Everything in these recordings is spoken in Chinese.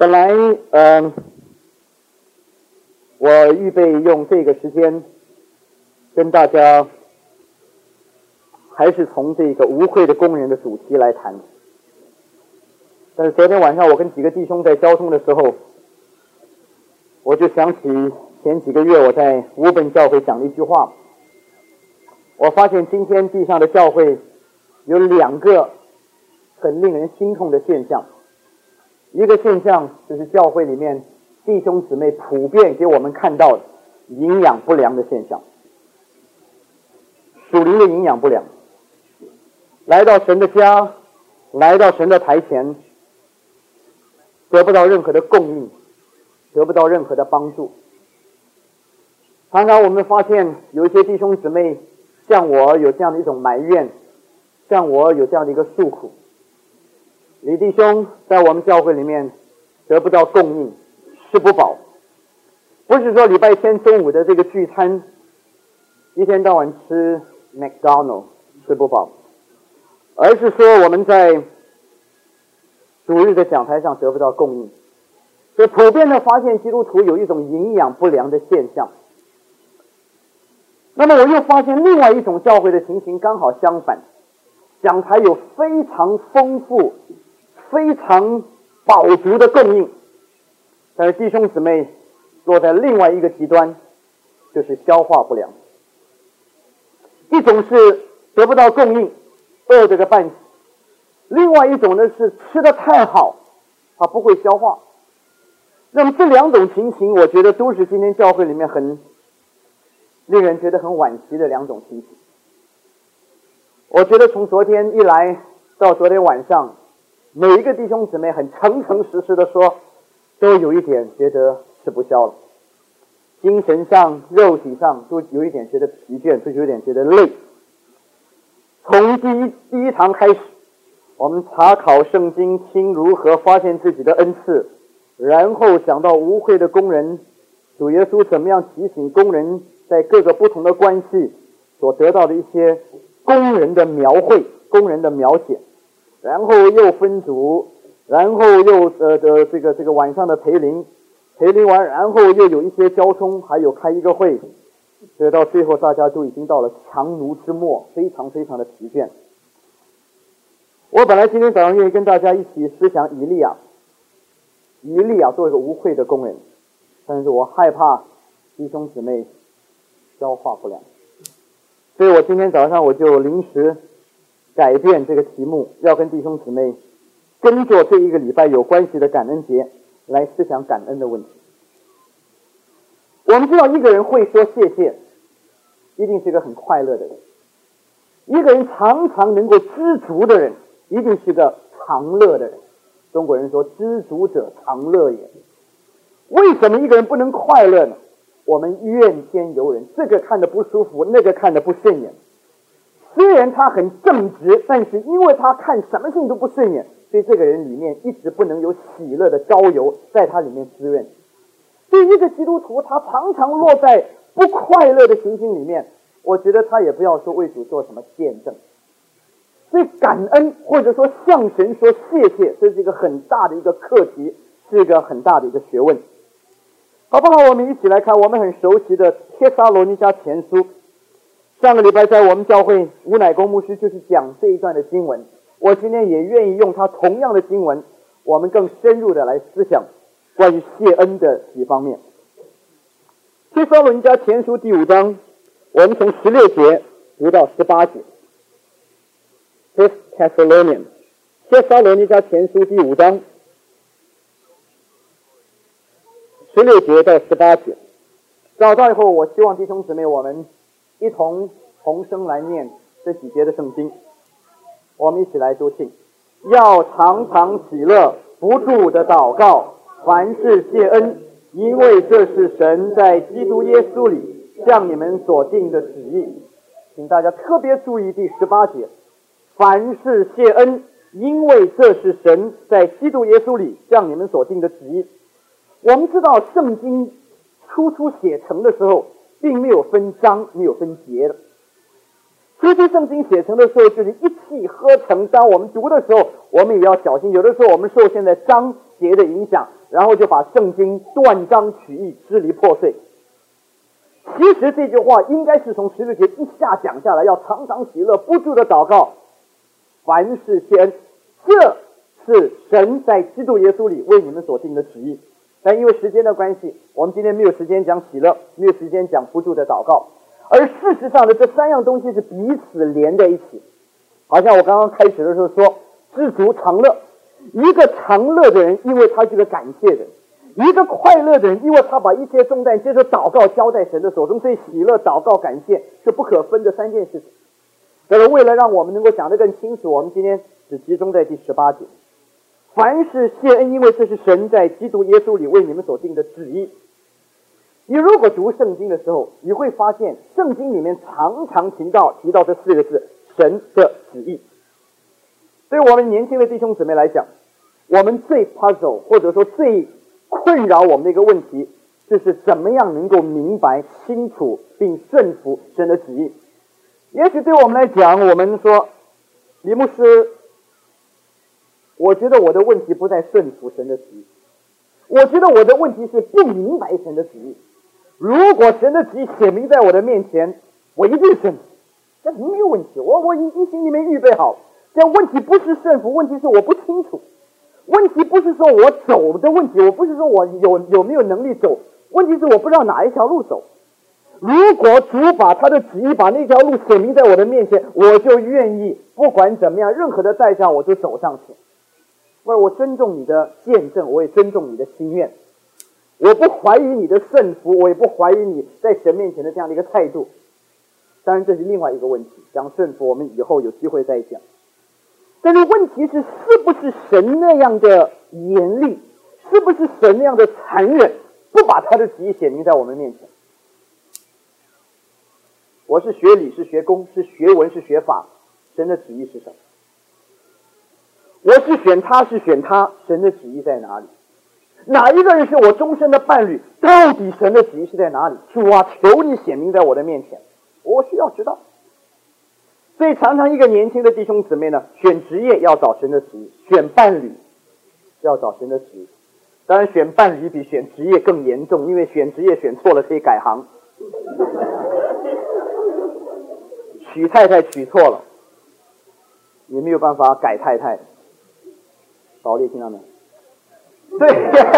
本来我预备用这个时间跟大家还是从这个无愧的工人的主题来谈，但是昨天晚上我跟几个弟兄在交通的时候，我就想起前几个月我在乌本教会讲的一句话，我发现今天地上的教会有两个很令人心痛的现象。一个现象就是教会里面弟兄姊妹普遍给我们看到的营养不良的现象，属灵的营养不良，来到神的家，来到神的台前，得不到任何的供应，得不到任何的帮助。常常我们发现有一些弟兄姊妹像我有这样的一种埋怨，像我有这样的一个诉苦，李弟兄在我们教会里面得不到供应，吃不饱，不是说礼拜天中午的这个聚餐一天到晚吃 McDonald 吃不饱，而是说我们在主日的讲台上得不到供应，所以普遍的发现基督徒有一种营养不良的现象。那么我又发现另外一种教会的情形刚好相反，讲台有非常丰富非常饱足的供应，但是弟兄姊妹落在另外一个极端，就是消化不良。一种是得不到供应，饿着个半死；另外一种呢是吃得太好，他不会消化。那么这两种情形，我觉得都是今天教会里面很令人觉得很惋惜的两种情形。我觉得从昨天一来到昨天晚上，每一个弟兄姊妹很诚诚实实的说，都有一点觉得吃不消了，精神上肉体上都有一点觉得疲倦，都有一点觉得累。从第一堂开始，我们查考圣经，听如何发现自己的恩赐，然后讲到无愧的工人，主耶稣怎么样提醒工人在各个不同的关系所得到的一些工人的描绘，工人的描写，然后又分组，然后又这个晚上的培灵完，然后又有一些交通，还有开一个会，所以到最后大家都已经到了强弩之末，非常非常的疲倦。我本来今天早上愿意跟大家一起思想以利亚做一个无愧的工人，但是我害怕弟兄姊妹消化不良，所以我今天早上我就临时改变这个题目，要跟弟兄姊妹跟着这一个礼拜有关系的感恩节来思想感恩的问题。我们知道一个人会说谢谢，一定是一个很快乐的人；一个人常常能够知足的人，一定是个常乐的人。中国人说知足者常乐也。为什么一个人不能快乐呢？我们怨天尤人，这个看得不舒服，那个看得不顺眼。虽然他很正直，但是因为他看什么事情都不顺眼，所以这个人里面一直不能有喜乐的膏油在他里面滋润。所以一个基督徒他常常落在不快乐的情形里面，我觉得他也不要说为主做什么见证。所以感恩或者说向神说谢谢，这是一个很大的一个课题，是一个很大的一个学问。好不好？我们一起来看我们很熟悉的帖撒罗尼迦前书。上个礼拜在我们教会吴乃公牧师就是讲这一段的经文，我今天也愿意用他同样的经文，我们更深入的来思想关于谢恩的几方面。帖撒罗尼迦前书第5章，我们从16节读到18节。First Thessalonians， 帖撒罗尼迦前书第5章16节到18节。找到以后，我希望弟兄姊妹我们一同同声来念这几节的圣经，我们一起来读经。要常常喜乐，不住的祷告，凡事谢恩，因为这是神在基督耶稣里向你们所定的旨意。请大家特别注意第18节，凡事谢恩，因为这是神在基督耶稣里向你们所定的旨意。我们知道圣经初写成的时候并没有分章，没有分节的。初期圣经写成的时候就是一气呵成，当我们读的时候我们也要小心，有的时候我们受现在章节的影响， 然后就把圣经断章取义、支离破碎。其实这句话应该是从十字节一下讲下来，要常常喜乐，不住的祷告，凡事谢恩，这是神在基督耶稣里为你们所定的旨意。但因为时间的关系，我们今天没有时间讲喜乐，没有时间讲不住的祷告。而事实上的这三样东西是彼此连在一起。好像我刚刚开始的时候说，知足常乐。一个常乐的人，因为他是个感谢人；一个快乐的人，因为他把一切重担接着祷告交在神的手中。所以喜乐、祷告、感谢是不可分的三件事情。但是为了让我们能够讲得更清楚，我们今天只集中在第18节。凡事谢恩，因为这是神在基督耶稣里为你们所定的旨意。你如果读圣经的时候，你会发现圣经里面常常提到这4个字，神的旨意。对我们年轻的弟兄姊妹来讲，我们最 puzzle 或者说最困扰我们的一个问题，就是怎么样能够明白清楚并顺服神的旨意。也许对我们来讲，我们说，李牧师，我觉得我的问题不在顺服神的旨意，我觉得我的问题是不明白神的旨意。如果神的旨意显明在我的面前，我一定顺服，这没有问题，我已经心里面预备好。但问题不是顺服，问题是我不清楚。问题不是说我走的问题，我不是说我有没有能力走，问题是我不知道哪一条路走。如果主把他的旨意把那条路显明在我的面前，我就愿意不管怎么样，任何的代价我就走上去。我尊重你的见证，我也尊重你的心愿，我不怀疑你的顺服，我也不怀疑你在神面前的这样的一个态度。当然这是另外一个问题，讲顺服我们以后有机会再讲。但是问题是不是神那样的严厉，是不是神那样的残忍，不把他的旨意显明在我们面前？我是学理，是学工，是学文，是学法，神的旨意是什么？我是选他，是选他，神的旨意在哪里？哪一个人是我终身的伴侣？到底神的旨意是在哪里？主啊，求你显明在我的面前，我需要知道。所以常常一个年轻的弟兄姊妹呢，选职业要找神的旨意，选伴侣要找神的旨意。当然选伴侣比选职业更严重，因为选职业选错了可以改行，娶太太娶错了也没有办法改太太。保利听到没有？对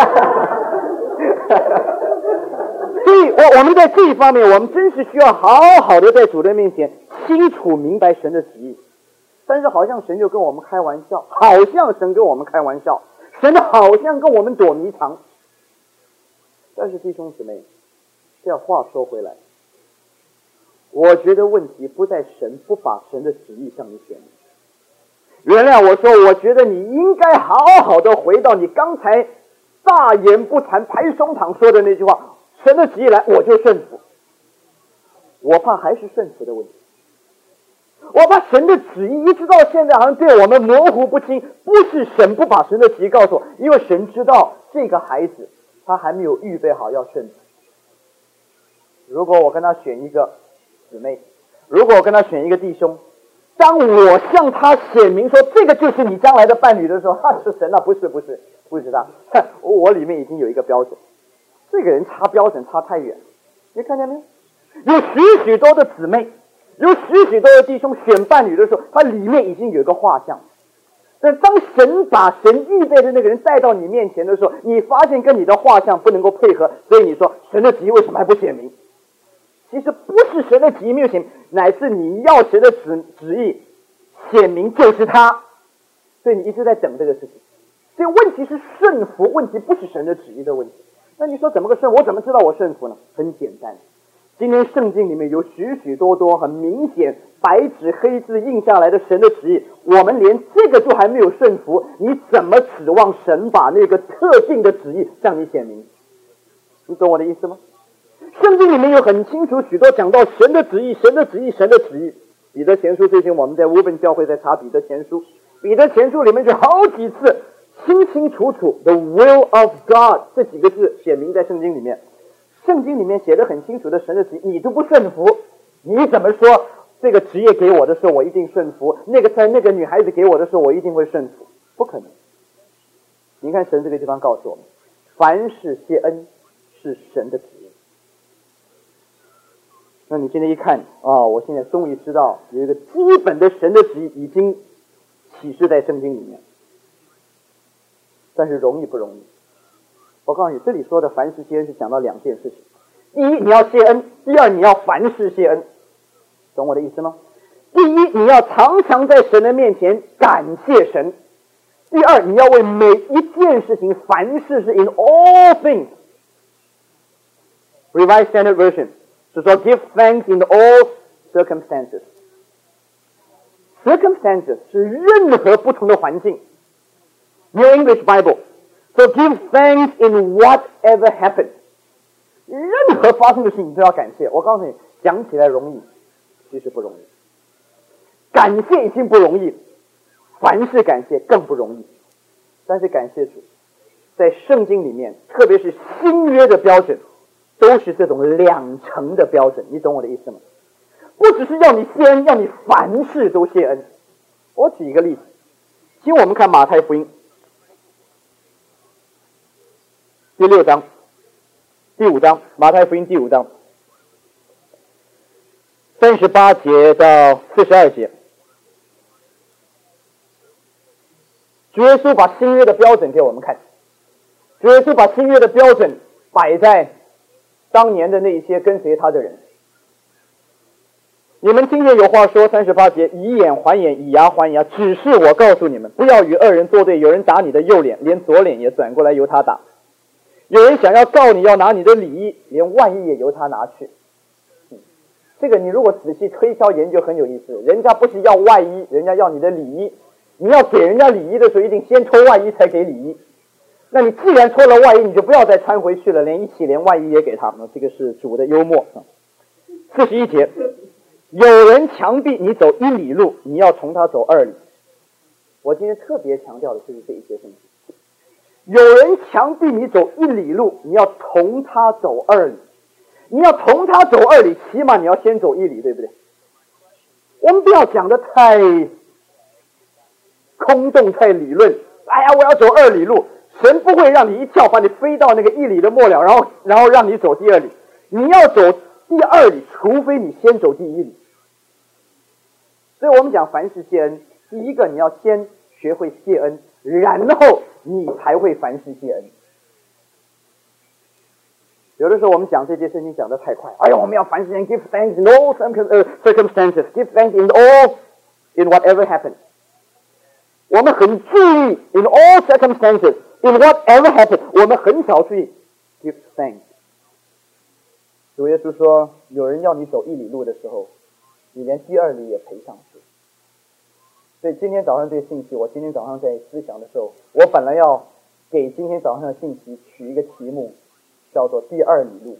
所以我们在这一方面，我们真是需要好好的在主的面前清楚明白神的旨意。但是好像神就跟我们开玩笑，好像神跟我们开玩笑，神好像跟我们躲迷藏。但是弟兄姊妹，这话说回来，我觉得问题不在神不把神的旨意向你显明。原谅我说，我觉得你应该好好的回到你刚才大言不惭拍胸膛说的那句话，神的旨意来我就顺服。我怕还是顺服的问题，我怕神的旨意一直到现在好像对我们模糊不清。不是神不把神的旨意告诉我，因为神知道这个孩子他还没有预备好要顺服。如果我跟他选一个姊妹，如果我跟他选一个弟兄，当我向他显明说这个就是你将来的伴侣的时候，是神啊，不是他，我里面已经有一个标准，这个人差标准差太远。你看见没有？有许许多的姊妹，有许许多的弟兄选伴侣的时候，他里面已经有一个画像。但当神把神预备的那个人带到你面前的时候，你发现跟你的画像不能够配合，所以你说神的旨意为什么还不显明？其实不是神的旨意没有显明，乃是你要神的旨意显明就是他，所以你一直在等这个事情。所以问题是顺服，问题不是神的旨意的问题。那你说怎么个顺？我怎么知道我顺服呢？很简单，今天圣经里面有许许多多很明显白纸黑字印下来的神的旨意，我们连这个都还没有顺服，你怎么指望神把那个特定的旨意向你显明？你懂我的意思吗？圣经里面有很清楚许多讲到神的旨意，神的旨意，神的旨意。彼得前书最近我们在乌本教会在查彼得前书，彼得前书里面就好几次清清楚楚 the will of God 这几个字写明在圣经里面。圣经里面写得很清楚的神的旨意，你都不顺服，你怎么说这个职业给我的时候我一定顺服，那个女孩子给我的时候我一定会顺服？不可能。你看神这个地方告诉我们， 凡事谢恩是神的旨意。那你现在一看我现在终于知道有一个基本的神的旨意已经启示在圣经里面，但是容易不容易？我告诉你，这里说的凡事谢恩是讲到两件事情：第一，你要谢恩；第二，你要凡事谢恩。懂我的意思吗？第一，你要常常在神的面前感谢神；第二，你要为每一件事情，凡事是 in all things。Revised Standard Version 是说 give thanks in all circumstances。circumstances 是任何不同的环境。New English Bible so give thanks in whatever happens。任何发生的事情都要感谢。我告诉你，讲起来容易，其实不容易。感谢已经不容易，凡事感谢更不容易。但是感谢主，在圣经里面，特别是新约的标准，都是这种两层的标准。你懂我的意思吗？不只是要你谢恩，要你凡事都谢恩。我举一个例子，请我们看马太福音第6章、第5章，马太福音第5章38节到42节。主耶稣把新约的标准给我们看，主耶稣把新约的标准摆在当年的那些跟随他的人。你们今天有话说，38节，以眼还眼，以牙还牙，只是我告诉你们，不要与恶人作对。有人打你的右脸，连左脸也转过来由他打；有人想要告你，要拿你的里衣，连外衣也由他拿去。这个你如果仔细推敲研究很有意思，人家不是要外衣，人家要你的里衣。你要给人家礼衣的时候，一定先脱外衣才给礼衣。那你既然脱了外衣，你就不要再穿回去了，连外衣也给他们。这个是主的幽默。41节，有人强逼你走1里路，你要从他走2里。我今天特别强调的就是这一些东西。有人强逼你走1里路，你要同他走2里。你要同他走2里，起码你要先走1里，对不对？我们不要讲的太空洞太理论。哎呀，我要走2里路，神不会让你一跳把你飞到那个1里的末了，然后让你走第2里。你要走第2里，除非你先走第1里。所以我们讲凡事谢恩，第一个你要先学会谢恩，然后你才会凡事谢恩。有的时候我们讲这些事情讲得太快，哎呀，我们要凡事谢恩 give thanks in all circumstances, give thanks in whatever happens。我们很注意 in all circumstances, in whatever happens， 我们很少注意 give thanks。 主耶稣说，有人要你走1里路的时候，你连第2里也赔上去。所以今天早上这个信息，我今天早上在思想的时候，我本来要给今天早上的信息取一个题目，叫做第2里路。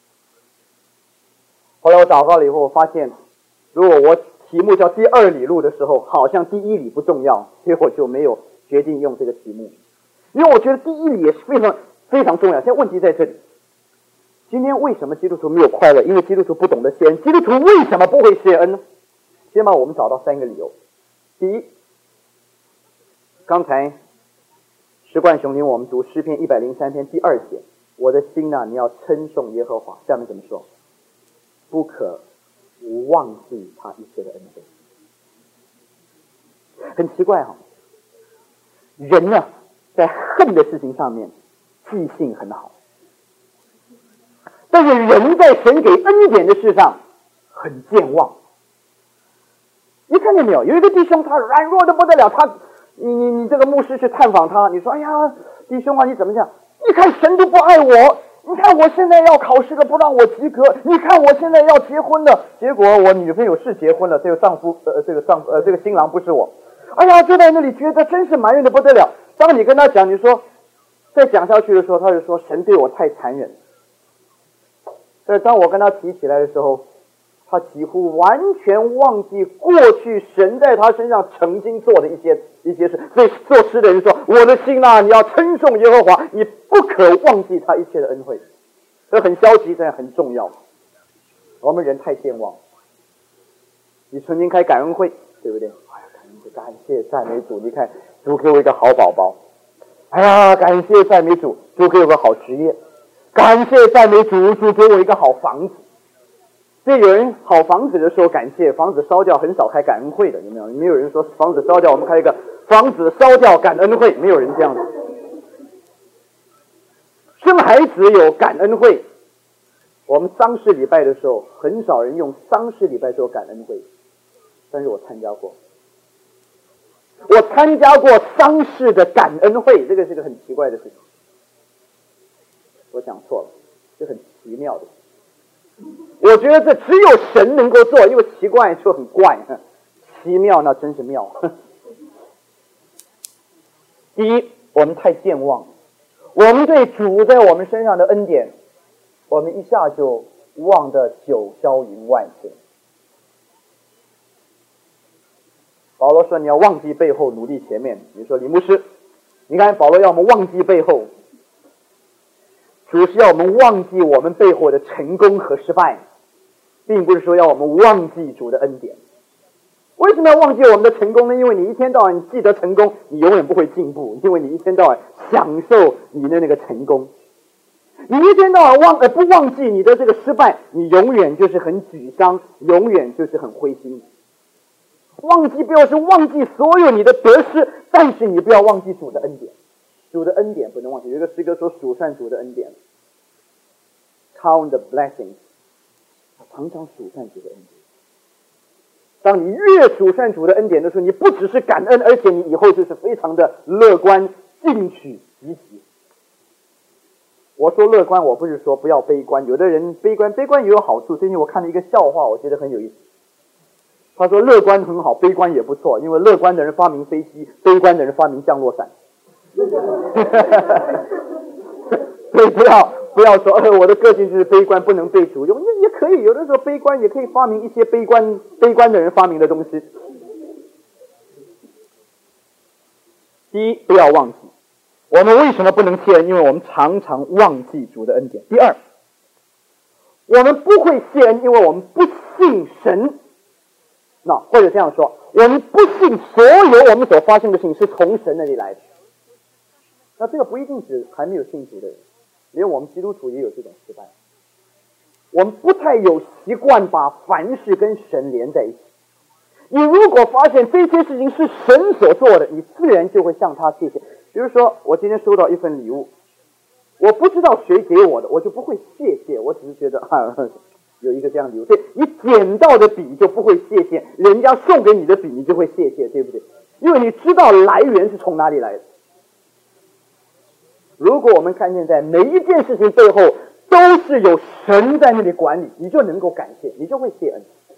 后来我祷告了以后，我发现如果我题目叫第2里路的时候，好像第1里不重要，所以我就没有决定用这个题目。因为我觉得第1里也是非常非常重要。现在问题在这里，今天为什么基督徒没有快乐？因为基督徒不懂得谢恩。基督徒为什么不会谢恩呢？先把我们找到3个理由。第一，刚才石冠雄领我们读诗篇103篇第2节，我的心啊，你要称颂耶和华。下面怎么说？不可忘记他一切的恩惠。很奇怪哈，人呢，在恨的事情上面记性很好，但是人在神给恩典的事上很健忘。你看见没有？有一个弟兄他软弱的不得了，你这个牧师去探访他，你说哎呀，弟兄啊，你怎么讲？你看神都不爱我，你看我现在要考试了，不让我及格，你看我现在要结婚了，结果我女朋友是结婚了，这个新郎不是我。哎呀，就在那里觉得真是埋怨的不得了。当你跟他讲，你说再讲下去的时候，他就说神对我太残忍。但是当我跟他提起来的时候，他几乎完全忘记过去神在他身上曾经做的一些事。所以作诗的人说，我的心啊，你要称颂耶和华，你不可忘记他一切的恩惠。这很消极，但很重要。我们人太健忘。你曾经开感恩会，对不对？哎呀，感谢赞美主，你看主给我一个好宝宝。 哎呀，感谢赞美主，主给我个好职业，感谢赞美主，主给我一个好房子。所以有人好房子的时候感谢，房子烧掉很少开感恩会的，有没有？没有人说房子烧掉我们开一个房子烧掉感恩会，没有人这样的。生孩子有感恩会，我们丧事礼拜的时候很少人用丧事礼拜做感恩会，但是我参加过。我参加过丧事的感恩会，这个是个很奇怪的事情。我讲错了，这很奇妙的。我觉得这只有神能够做，因为奇怪就很怪，奇妙那真是妙。第一，我们太健忘，我们对主在我们身上的恩典，我们一下就忘得九霄云外去。保罗说你要忘记背后，努力前面。你说李牧师，你看保罗要我们忘记背后，主是要我们忘记我们背后的成功和失败，并不是说要我们忘记主的恩典。为什么要忘记我们的成功呢？因为你一天到晚记得成功，你永远不会进步，因为你一天到晚享受你的那个成功。你一天到晚不忘记你的这个失败，你永远就是很沮丧，永远就是很灰心。忘记不要是忘记所有你的得失，但是你不要忘记主的恩典。主的恩典不能忘记。有一个诗歌说数算主的恩典 ，Count the blessings， 常常数算主的恩典。当你越数算主的恩典的时候，你不只是感恩，而且你以后就是非常的乐观、进取、积极。我说乐观，我不是说不要悲观。有的人悲观也有好处。最近我看了一个笑话，我觉得很有意思。他说乐观很好，悲观也不错，因为乐观的人发明飞机，悲观的人发明降落伞。所以不要说我的个性就是悲观，不能被主用，也可以，有的时候悲观也可以发明一些悲观的人发明的东西。第一，不要忘记我们为什么不能谢恩，因为我们常常忘记主的恩典。第二，我们不会谢恩，因为我们不信神。那或者这样说，我们不信所有我们所发生的事情是从神那里来的。那这个不一定指还没有信主的人，连我们基督徒也有这种失败。我们不太有习惯把凡事跟神连在一起。你如果发现这些事情是神所做的，你自然就会向他谢谢。比如说我今天收到一份礼物，我不知道谁给我的，我就不会谢谢，我只是觉得有一个这样的礼物。对，你捡到的笔就不会谢谢，人家送给你的笔你就会谢谢，对不对？因为你知道来源是从哪里来的。如果我们看见在每一件事情背后都是有神在那里管理，你就能够感谢，你就会谢恩。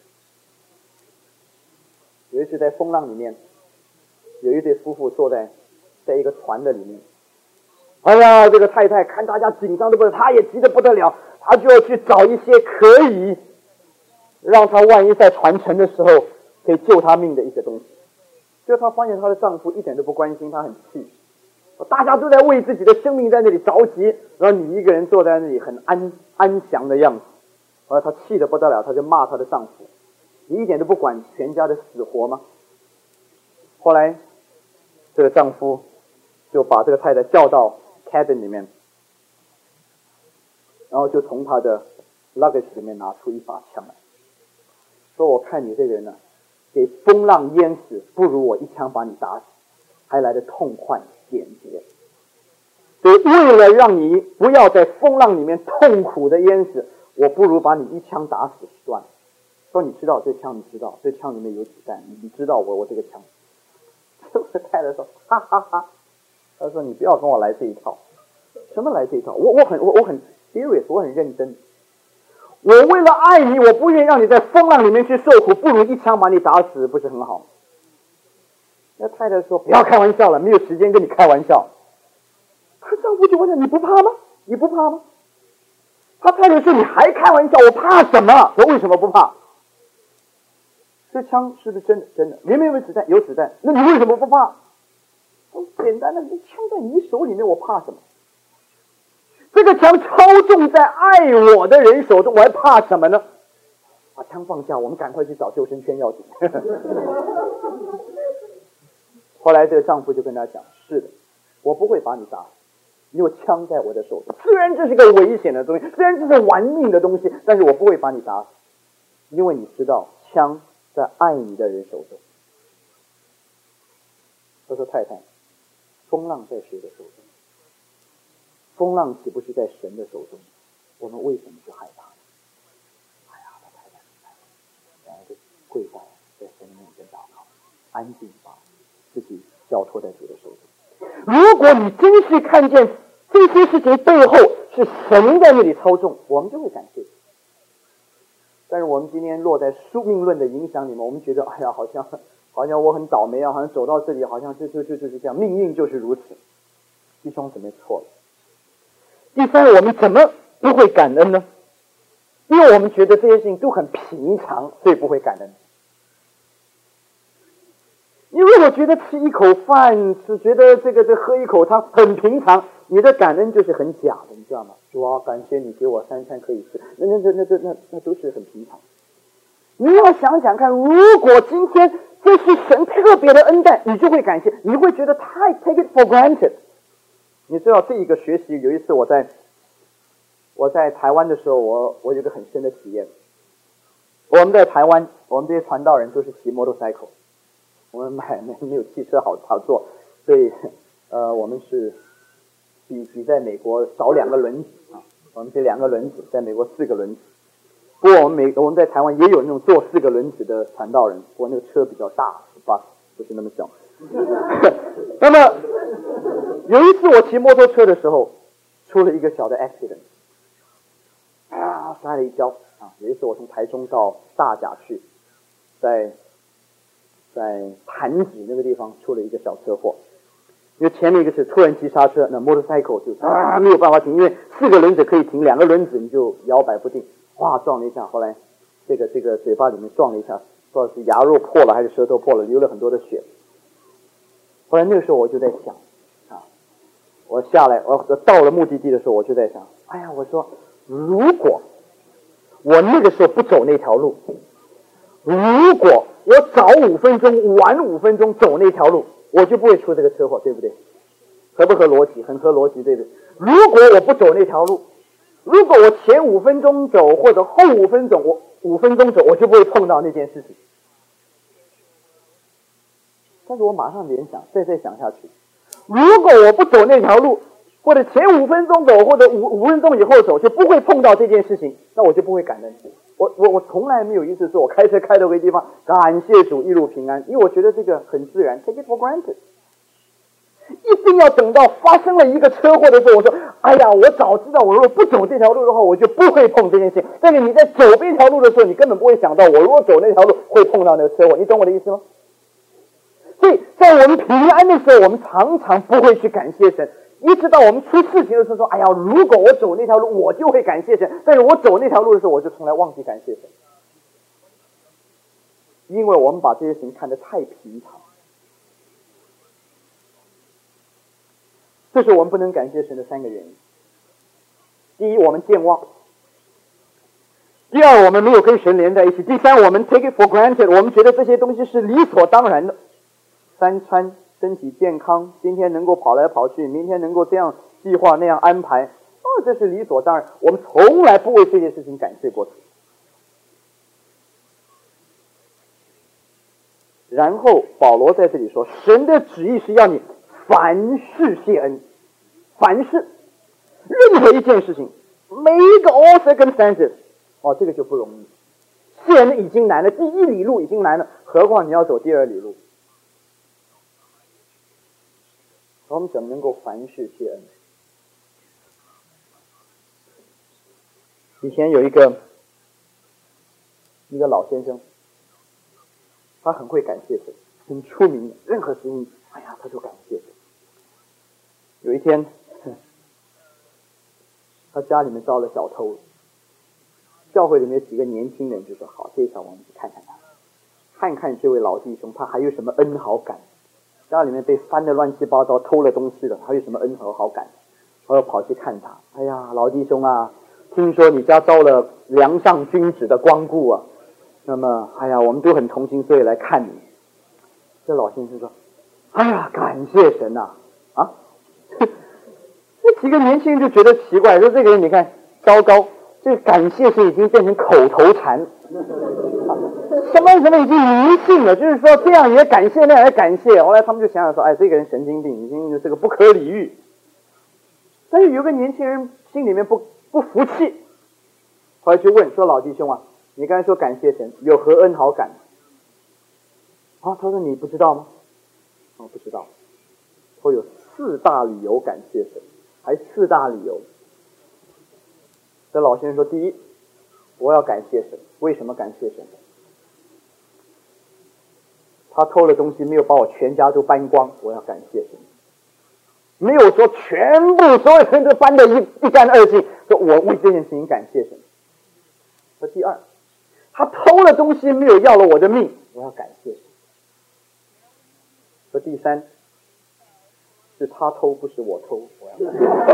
有一次在风浪里面，有一对夫妇坐在一个船的里面，哎呀，这个太太看大家紧张的不得了，她也急得不得了，她就要去找一些可以让她万一在船沉的时候可以救她命的一些东西。就她发现她的丈夫一点都不关心她，很气。大家都在为自己的生命在那里着急，然后你一个人坐在那里很安详的样子。后来她气得不得了，她就骂她的丈夫：“你一点都不管全家的死活吗？”后来这个丈夫就把这个太太叫到 cabin 里面，然后就从他的 luggage 里面拿出一把枪来，说：“我看你这个人呢，给风浪淹死，不如我一枪把你打死，还来得痛快简洁。所以为了让你不要在风浪里面痛苦的淹死，我不如把你一枪打死算了。”说：“你知道这枪，你知道这枪里面有子弹，你知道我这个枪。”这个太太说：“哈哈哈。”他说：“你不要跟我来这一套。”什么来这一套？我很 serious， 我很认真。我为了爱你，我不愿意让你在风浪里面去受苦，不如一枪把你打死，不是很好吗？那太太说：“不要开玩笑了，没有时间跟你开玩笑。”她丈夫就问她：“你不怕吗？你不怕吗？”她太太说：“你还开玩笑？我怕什么？我为什么不怕？这枪是不是真的？真的，里面有没有子弹？有子弹。那你为什么不怕？很简单的，这枪在你手里面，我怕什么？这个枪操纵在爱我的人手中，我还怕什么呢？把枪放下，我们赶快去找救生圈要紧。”后来这个丈夫就跟他讲：“是的， 我不会把你打死，你有枪在我的手中，虽然这是个危险的东西，虽然这是玩命的东西，但是我不会把你打死，因为你知道枪在爱你的人手中。他说太太，风浪在谁的手中？风浪岂不是在神的手中？我们为什么去害怕？哎呀，他太太然后就跪下来在神面前祷告，安静把自己交托在主的手中。如果你真是看见这些事情背后是神在那里操纵，我们就会感谢。但是我们今天落在宿命论的影响里面，我们觉得哎呀，好像我很倒霉啊，好像走到这里，好像就是这样，命运就是如此。弟兄姊妹错了。第三，我们怎么不会感恩呢？因为我们觉得这些事情都很平常，所以不会感恩。你如果觉得吃一口饭，是觉得这喝一口汤很平常，你的感恩就是很假的，你知道吗？主啊，感谢你给我3餐可以吃，那都是很平常。你要想想看，如果今天这是神特别的恩待，你就会感谢，你会觉得太 take it for granted。你知道这一个学习，有一次我在台湾的时候，我有个很深的体验。我们在台湾，我们这些传道人都是骑摩托 cycle， 我们没有汽车好坐，所以我们是比在美国少2个轮子啊，我们这2个轮子，在美国4个轮子。不过我们在台湾也有那种坐4个轮子的传道人，不过那个车比较大，不是那么小。那么有一次我骑摩托车的时候，出了一个小的 accident， 摔了一跤啊！有一次我从台中到大甲去，在潭子那个地方出了一个小车祸，因为前面一个是突然急刹车，那 motorcycle 就没有办法停，因为4个轮子可以停，2个轮子你就摇摆不定，撞了一下，后来这个嘴巴里面撞了一下，不知道是牙肉破了还是舌头破了，流了很多的血。后来那个时候我就在想我下来，我到了目的地的时候，我就在想，哎呀，我说如果我那个时候不走那条路，如果我早5分钟晚5分钟走那条路，我就不会出这个车祸，对不对？合不合逻辑？很合逻辑，对不对？如果我不走那条路，如果我前5分钟走或者后5分钟走，我就不会碰到那件事情。但是我马上联想，再想下去，如果我不走那条路，或者前5分钟走，或者5分钟以后走，就不会碰到这件事情，那我就不会感恩。我从来没有一次说我开车开到个地方，感谢主一路平安，因为我觉得这个很自然 ，take it for granted。一定要等到发生了一个车祸的时候，我说，哎呀，我早知道我如果不走这条路的话，我就不会碰这件事情。但是你在走这条路的时候，你根本不会想到，我如果走那条路会碰到那个车祸，你懂我的意思吗？所以在我们平安的时候，我们常常不会去感谢神，一直到我们出事情的时候说，哎呀，如果我走那条路，我就会感谢神。但是我走那条路的时候，我就从来忘记感谢神，因为我们把这些事情看得太平常。这是我们不能感谢神的3个原因。第一，我们健忘；第二，我们没有跟神连在一起；第三，我们 take it for granted， 我们觉得这些东西是理所当然的。3餐，身体健康，今天能够跑来跑去，明天能够这样计划那样安排，这是理所当然。我们从来不为这件事情感谢过主。然后保罗在这里说，神的旨意是要你凡事谢恩，凡事，任何一件事情，每一个 all circumstances， 这个就不容易。谢恩已经难了，第1里路已经难了，何况你要走第2里路。我们怎么能够凡事谢恩？以前有一个老先生，他很会感谢神，很出名的，任何事情，他就感谢神。有一天，他家里面遭了小偷，教会里面几个年轻人就说：“好，这一场我们去看看他，看看这位老弟兄，他还有什么恩好感？家里面被翻得乱七八糟，偷了东西了，还有什么恩和好感？”我要跑去看他。哎呀，老弟兄啊，听说你家遭了梁上君子的光顾啊，那么我们都很同情，所以来看你。这老先生说：“哎呀，感谢神呐！ 这几个年轻人就觉得奇怪，说这个人你看糟糕，这个感谢神已经变成口头禅，什么什么已经迷信了，就是说这样也感谢，那样也感谢。后来他们就想想说，哎，这个人神经病，已经这个不可理喻。但是有个年轻人心里面不服气，后来去问说：“老弟兄啊，你刚才说感谢神，有何恩好感？”啊，他说：“你不知道吗？”我不知道。说有4大理由感谢神，还4大理由。这老先生说：“第一，我要感谢神。为什么感谢神？他偷了东西，没有把我全家都搬光，我要感谢神。没有说全部所有人都搬得一干二净，说我为这件事情感谢神。说第二，他偷了东西，没有要了我的命，我要感谢神。说第三，是他偷，不是我偷，我要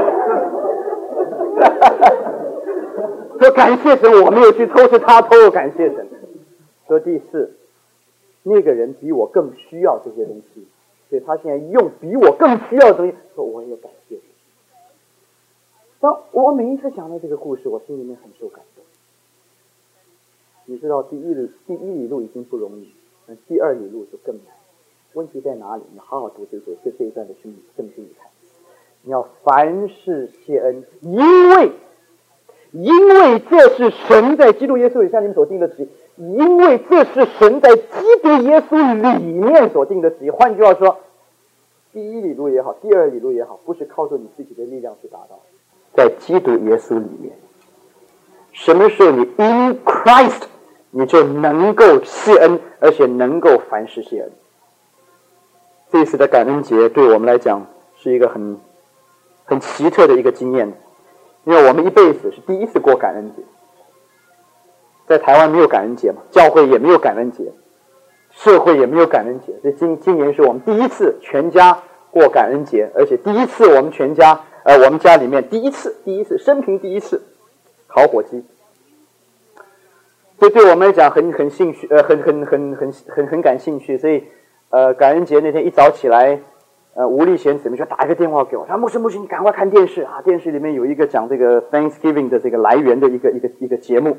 说感谢神，我没有去偷，是他偷，我感谢神。说第四，那个人比我更需要这些东西，所以他现在用比我更需要的东西，说我也感谢神。当我每一次讲到这个故事，我心里面很受感动。你知道第一里路已经不容易，那第2里路就更难。问题在哪里？你好好读这一段的圣经里看。你要凡事谢恩，因为这是神在基督耶稣里向你们所定的旨意，因为这是神在基督耶稣里面所定的旨意。换句话说，第1里路也好，第2里路也好，不是靠着你自己的力量去达到，在基督耶稣里面，什么时候你 in Christ， 你就能够谢恩，而且能够凡事谢恩。这次的感恩节对我们来讲是一个很奇特的一个经验，因为我们一辈子是第一次过感恩节。在台湾没有感恩节嘛，教会也没有感恩节，社会也没有感恩节，所以今年是我们第一次全家过感恩节，而且第一次我们全家我们家里面第一次生平第一次烤火鸡。这对我们来讲很兴趣，很感兴趣，所以感恩节那天一早起来，吴立贤姊妹就打一个电话给我，说牧师，你赶快看电视啊！电视里面有一个讲这个 Thanksgiving 的这个来源的一个节目。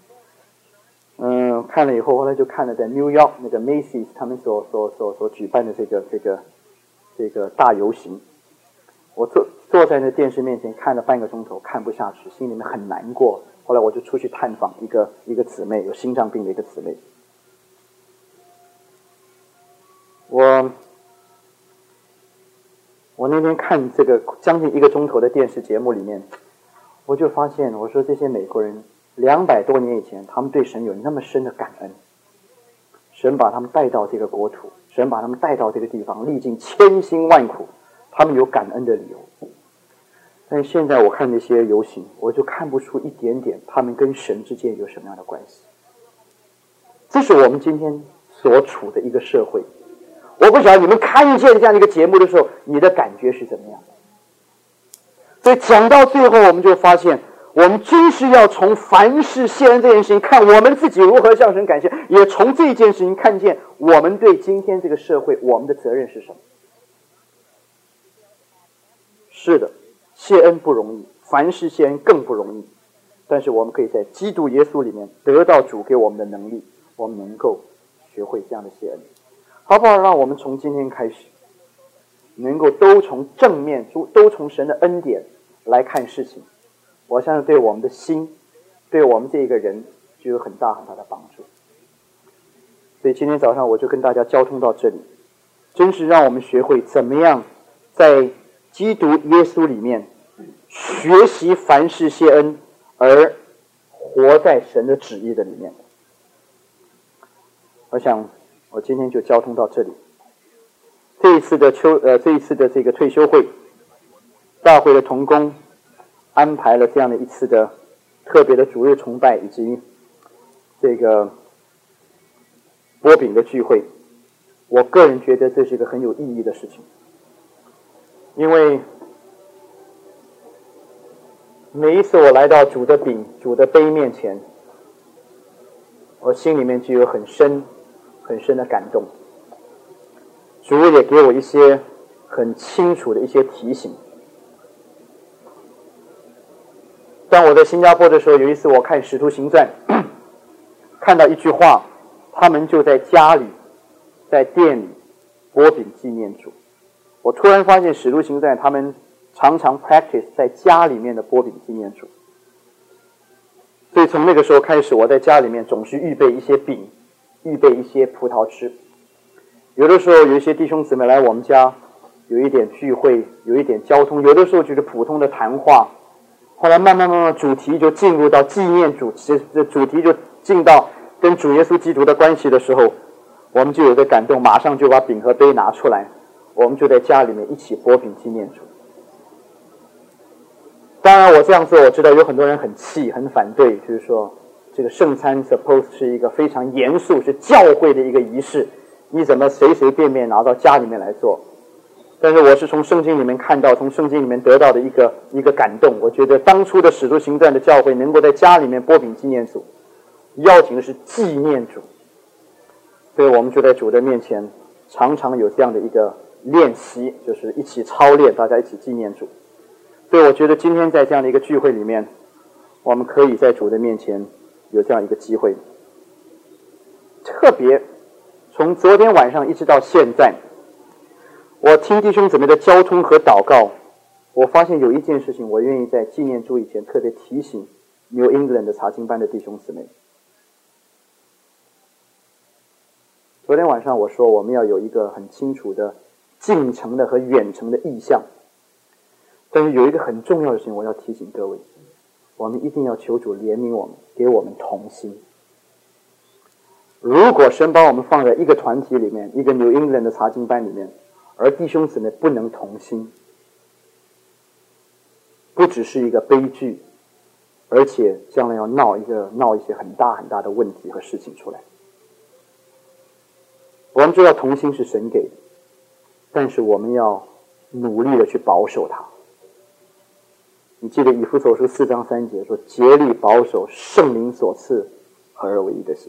看了以后，后来就看了在 New York 那个 Macy's 他们所举办的这个大游行。我坐在那电视面前看了半个钟头，看不下去，心里面很难过。后来我就出去探访一个姊妹，有心脏病的一个姊妹。我那天看这个将近1个钟头的电视节目里面，我就发现，我说这些美国人200多年以前，他们对神有那么深的感恩，神把他们带到这个国土，神把他们带到这个地方，历尽千辛万苦，他们有感恩的理由。但是现在我看那些游行，我就看不出一点点他们跟神之间有什么样的关系。这是我们今天所处的一个社会。我不晓得你们看见这样一个节目的时候，你的感觉是怎么样的。所以讲到最后，我们就发现，我们真是要从凡事谢恩这件事情看我们自己如何向神感谢，也从这件事情看见我们对今天这个社会我们的责任是什么。是的，谢恩不容易，凡事谢恩更不容易，但是我们可以在基督耶稣里面得到主给我们的能力，我们能够学会这样的谢恩。好不好？让我们从今天开始，能够都从正面，都从神的恩典来看事情。我相信对我们的心，对我们这一个人就有很大很大的帮助。所以今天早上我就跟大家交通到这里，真是让我们学会怎么样在基督耶稣里面学习凡事谢恩，而活在神的旨意的里面。我想我今天就交通到这里。这一次的这个退休会，大会的同工安排了这样的一次的特别的主日崇拜，以及这个擘饼的聚会。我个人觉得这是一个很有意义的事情，因为每一次我来到主的饼、主的杯面前，我心里面就有很深的感动。主也给我一些很清楚的一些提醒， 当我在新加坡的时候，有一次我看《使徒行传》，看到一句话，他们就在家里，在店里剥饼纪念主。我突然发现《使徒行传》他们常常 practice 在家里面的剥饼纪念主。所以从那个时候开始，我在家里面总是预备一些饼，预备一些葡萄吃。有的时候有一些弟兄姊妹来我们家，有一点聚会，有一点交通，有的时候就是普通的谈话，后来慢慢主题就进入到纪念主，这主题就进到跟主耶稣基督的关系的时候，我们就有个感动，马上就把饼和杯拿出来，我们就在家里面一起剥饼纪念主。当然我这样做，我知道有很多人很气很反对，就是说这个圣餐 suppose 是一个非常严肃，是教会的一个仪式，你怎么随随便便拿到家里面来做？但是我是从圣经里面看到，从圣经里面得到的一个感动。我觉得当初的使徒行传的教会能够在家里面剥饼纪念主，邀请的是纪念主，所以我们就在主的面前常常有这样的一个练习，就是一起操练，大家一起纪念主。所以我觉得今天在这样的一个聚会里面，我们可以在主的面前有这样一个机会。特别从昨天晚上一直到现在，我听弟兄姊妹的交通和祷告，我发现有一件事情我愿意在纪念主以前特别提醒 New England 的查经班的弟兄姊妹。昨天晚上我说我们要有一个很清楚的近程的和远程的意向，但是有一个很重要的事情我要提醒各位，我们一定要求主怜悯我们，给我们同心。如果神把我们放在一个团体里面，一个 New England 的查经班里面，而弟兄姊妹不能同心，不只是一个悲剧，而且将来要闹一些很大很大的问题和事情出来。我们知道同心是神给的，但是我们要努力的去保守它。你记得以弗所书4章3节说，竭力保守圣灵所赐合而为一的心。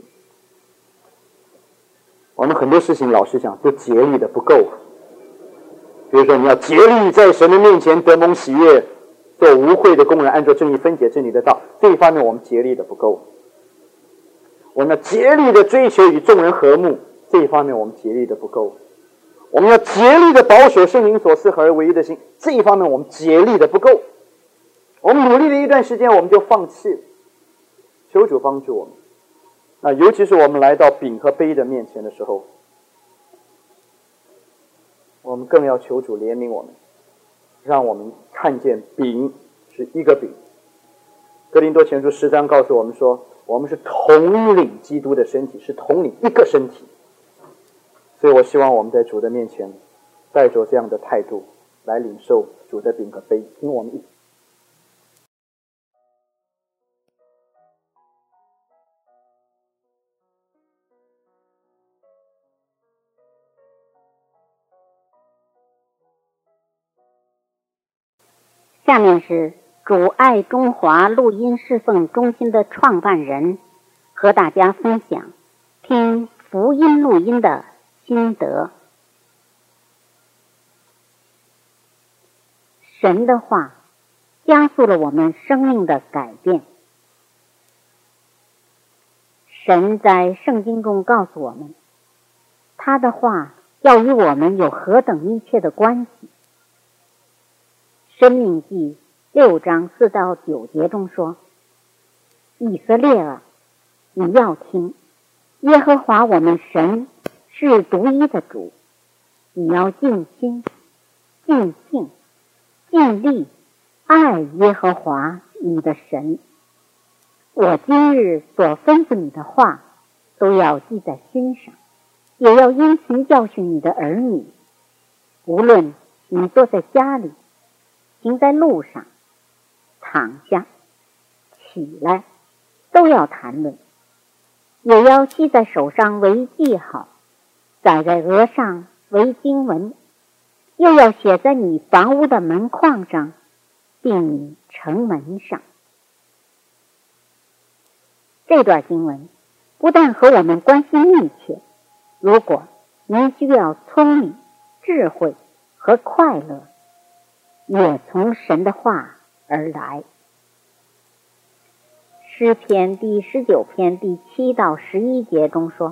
我们很多事情老实讲都竭力的不够，比如说你要竭力在神的面前得蒙喜悦，做无愧的工人，按照正义分解真理的道，这一方面我们竭力的不够。我们要竭力的追求与众人和睦，这一方面我们竭力的不够。我们要竭力的保守圣灵所赐合而为一的心，这一方面我们竭力的不够。我们努力了一段时间，我们就放弃了。求主帮助我们。那尤其是我们来到饼和杯的面前的时候，我们更要求主怜悯我们，让我们看见饼是一个饼。哥林多前书10章告诉我们说，我们是统领基督的身体，是统领一个身体。所以我希望我们在主的面前带着这样的态度来领受主的饼和杯，因为我们一起。 下面是主爱中华录音侍奉中心的创办人和大家分享听福音录音的心得。神的话加速了我们生命的改变。神在圣经中告诉我们，他的话要与我们有何等密切的关系。申命记6章4到9节中说，以色列啊，你要听，耶和华我们神是独一的主，你要尽心尽性尽力爱耶和华你的神。我今日所吩咐你的话都要记在心上，也要殷勤教训你的儿女，无论你坐在家里，行在路上，躺下，起来，都要谈论，也要系在手上为记号，载在额上为经文，又要写在你房屋的门框上，并你城门上。这段经文不但和我们关系密切，如果您需要聪明、智慧和快乐，也从神的话而来。 诗篇第19篇第7到11节中说，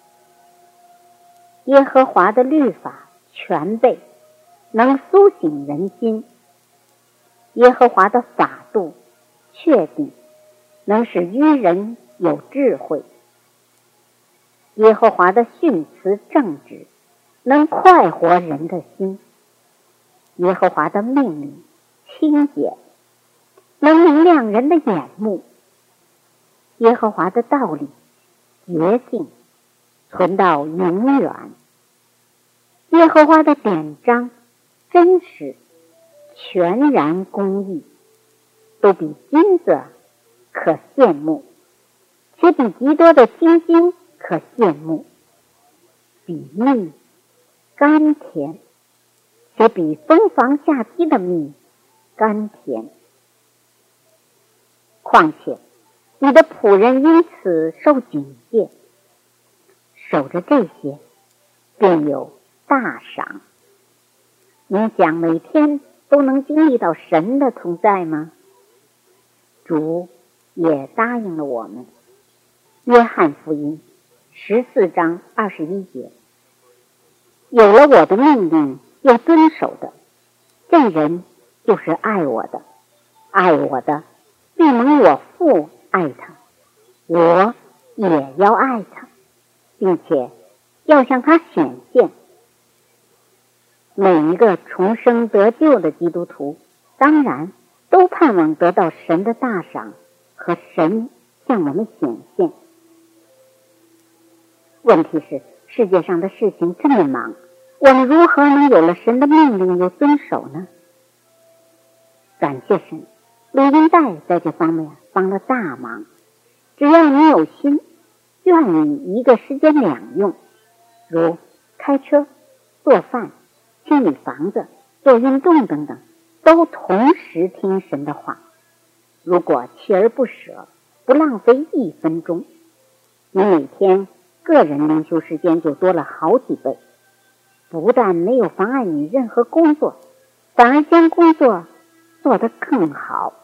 耶和华的律法全备，能苏醒人心；耶和华的法度确定，能使愚人有智慧；耶和华的训词正直，能快活人的心；耶和华的命令清洁，能明亮人的眼目；耶和华的道理洁净，存到永远；耶和华的典章真实，全然公义，都比金子可羡慕，且比极多的金金可羡慕，比蜜甘甜，且比蜂房下滴的蜜甘甜。况且你的仆人因此受警戒，守着这些，便有大赏。你想每天都能经历到神的同在吗？主也答应了我们。约翰福音14章21节，有了我的命令又遵守的，这人就是爱我的，爱我的必蒙我父爱他，我也要爱他，并且要向他显现。每一个重生得救的基督徒，当然都盼望得到神的大赏和神向我们显现。问题是，世界上的事情这么忙，我们如何能有了神的命令又遵守呢？感谢神，录音带在这方面帮了大忙。只要你有心，愿意一个时间两用，如开车、做饭、清理房子、做运动等等，都同时听神的话。如果锲而不舍，不浪费1分钟，你每天个人灵修时间就多了好几倍，不但没有妨碍你任何工作，反而将工作做得更好。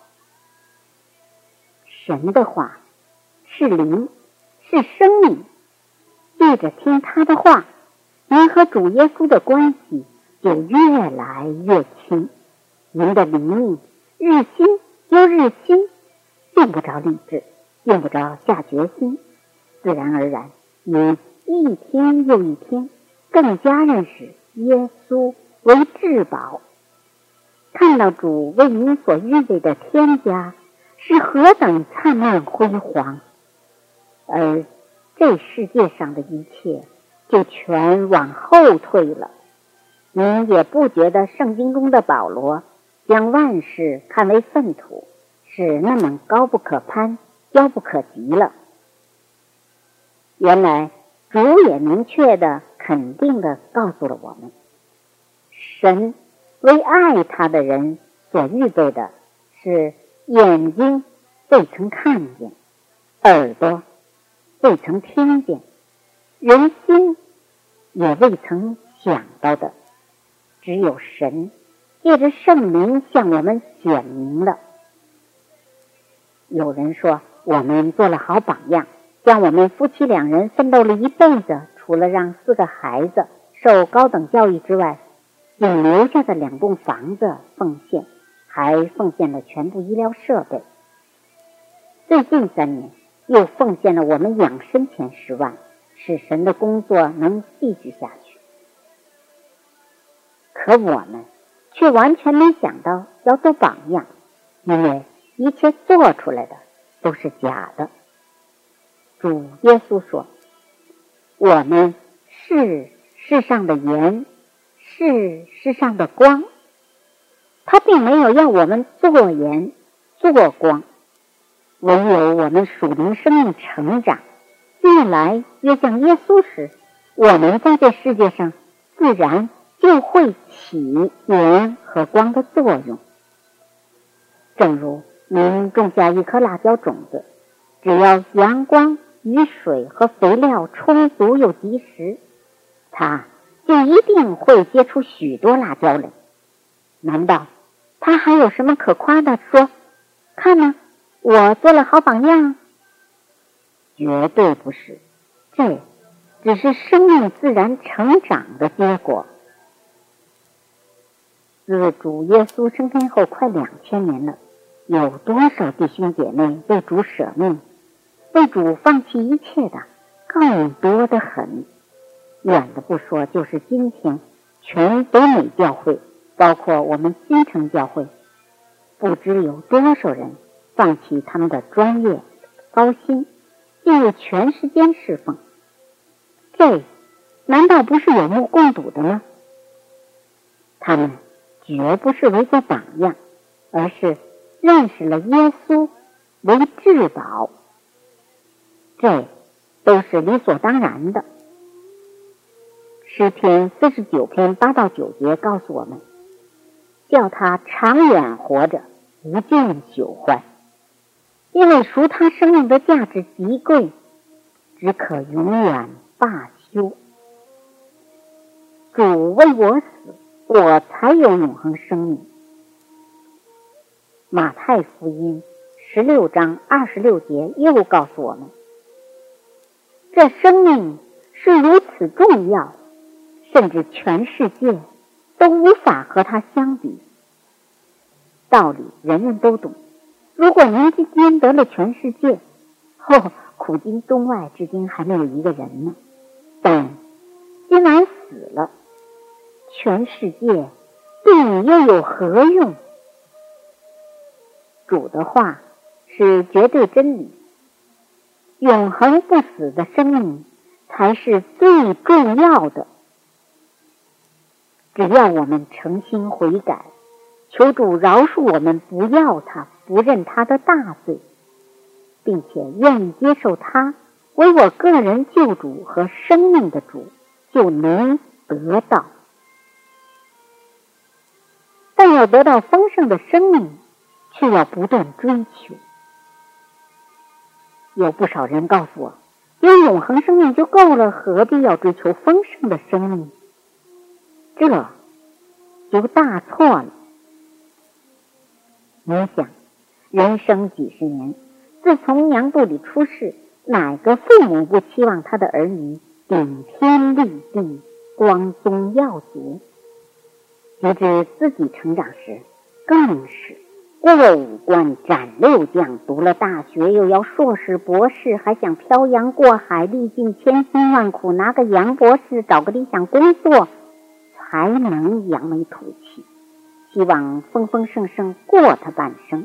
神的话是灵，是生命，借着听他的话，您和主耶稣的关系就越来越亲，您的灵命日新又日新，用不着立志，用不着下决心，自然而然，您一天又一天更加认识耶稣为至宝，看到主为您所预备的天家是何等灿烂辉煌，而这世界上的一切就全往后退了。您也不觉得圣经中的保罗将万事看为粪土是那么高不可攀、遥不可及了。原来主也明确的、肯定的告诉了我们，神为爱他的人所预备的是眼睛未曾看见，耳朵未曾听见，人心也未曾想到的，只有神借着圣灵向我们显明了。有人说我们做了好榜样，将我们夫妻2人奋斗了一辈子，除了让4个孩子受高等教育之外，仅留下的2栋房子奉献，还奉献了全部医疗设备。最近3年又奉献了我们养生钱10万，使神的工作能继续下去。可我们却完全没想到要做榜样，因为一切做出来的都是假的。主耶稣说，我们是世上的盐，是世上的光。他并没有要我们做盐做光，唯有我们属灵生命成长，越来越像耶稣时，我们在这世界上自然就会起盐和光的作用。正如您种下一颗辣椒种子，只要阳光、雨水和肥料充足又及时，它就一定会结出许多辣椒来。难道它还有什么可夸的说，看呢， 我做了好榜样？绝对不是，这只是生命自然成长的结果。自主耶稣升天后快2000年了，有多少弟兄姐妹为主舍命，为主放弃一切的更多的很。远的不说，就是今天全北美教会，包括我们新城教会，不知有多少人放弃他们的专业高薪，进入全时间侍奉。这难道不是有目共睹的吗？他们绝不是为做榜样，而是认识了耶稣为至宝，这都是理所当然的。诗篇49篇8到9节告诉我们，叫他长远活着，不见朽坏，因为赎他生命的价值极贵，只可永远罢休。主为我死，我才有永恒生命。马太福音16章26节又告诉我们，这生命是如此重要，甚至全世界都无法和它相比。道理人人都懂，如果您今天得了全世界，苦经中外至今还没有一个人呢。但既然死了，全世界对你又有何用？主的话是绝对真理，永恒不死的生命才是最重要的。只要我们诚心悔改，求主饶恕我们不要他，不认他的大罪，并且愿意接受他为我个人救主和生命的主，就能得到。但要得到丰盛的生命，却要不断追求。有不少人告诉我，有永恒生命就够了，何必要追求丰盛的生命？这就大错了。你想，人生几十年，自从娘肚里出世，哪个父母不期望他的儿女顶天立地，光宗耀祖？直至自己成长时，更是过五关斩六将，读了大学又要硕士博士，还想漂洋过海，历尽千辛万苦，拿个洋博士，找个理想工作，才能扬眉吐气，希望丰丰盛盛过他半生。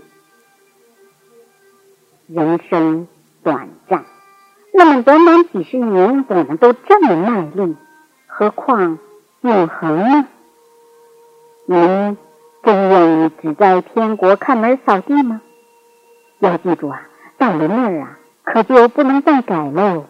人生短暂，那么短短几十年，我们都这么卖力，何况永恒呢？您真愿意只在天国看门扫地吗？要记住啊，到了那儿啊，可就不能再改喽。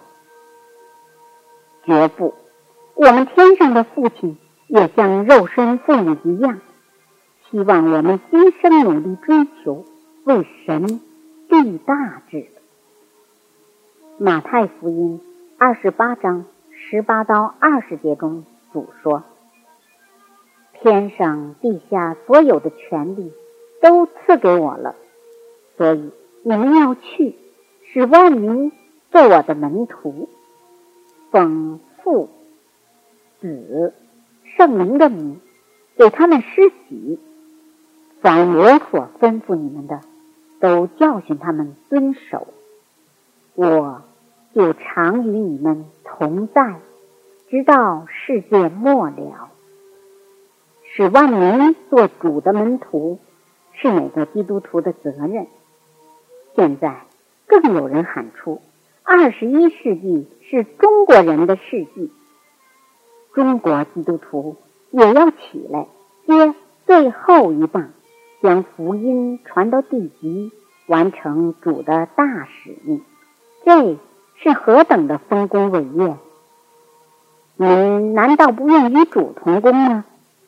绝不，我们天上的父亲也像肉身父母一样，希望我们今生努力追求，为神立大志。马太福音28章18到20节中，主说，天上地下所有的权利都赐给我了，所以你们要去，使万民做我的门徒，奉父、子、圣灵的名给他们施洗，凡我所吩咐你们的，都教训他们遵守，我就常与你们同在，直到世界末了。使万民做主的门徒，是每个基督徒的责任。现在更有人喊出，21世纪是中国人的世纪，中国基督徒也要起来，接最后一棒，将福音传到地极，完成主的大使命。这是何等的丰功伟业！您难道不愿与主同工吗？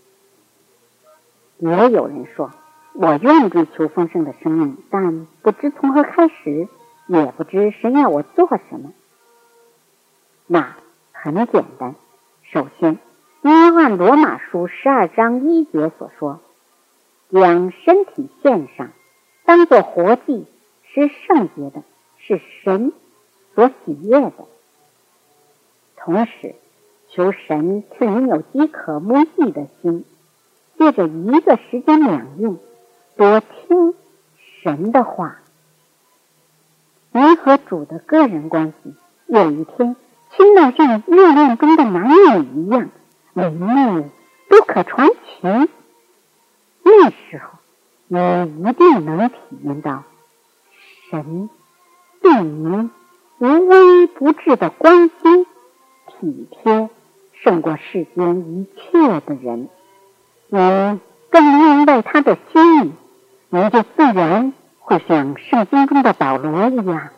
也有人说，我愿追求丰盛的生命，但不知从何开始，也不知神要我做什么。那很简单，首先你要按罗马书12章1节所说，将身体献上，当作活祭， 是圣洁的，是神所喜悦的。同时，求神赐您有饥渴慕义的心，借着一个时间两用，多听神的话。您和主的个人关系，有一天亲到像热恋中的男女一样，眉目都可传情。那时候，你一定能体验到神对您无微不至的关心体贴，胜过世间一切的人。您更明白他的心意，您就自然会像圣经中的保罗一样。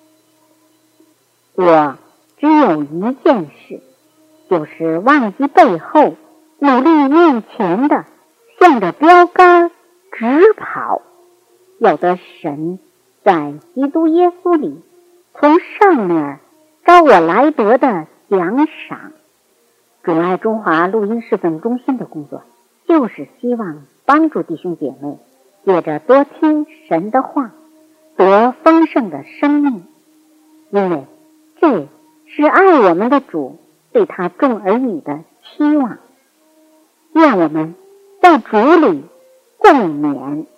我只有一件事，就是忘记背后，努力面前的，向着标杆直跑，要得神在基督耶稣里从上面招我来得的奖赏。主爱中华录音侍奉中心的工作，就是希望帮助弟兄姐妹借着多听神的话，得丰盛的生命，因为这是爱我们的主对他众儿女的期望。愿我们在主里共勉。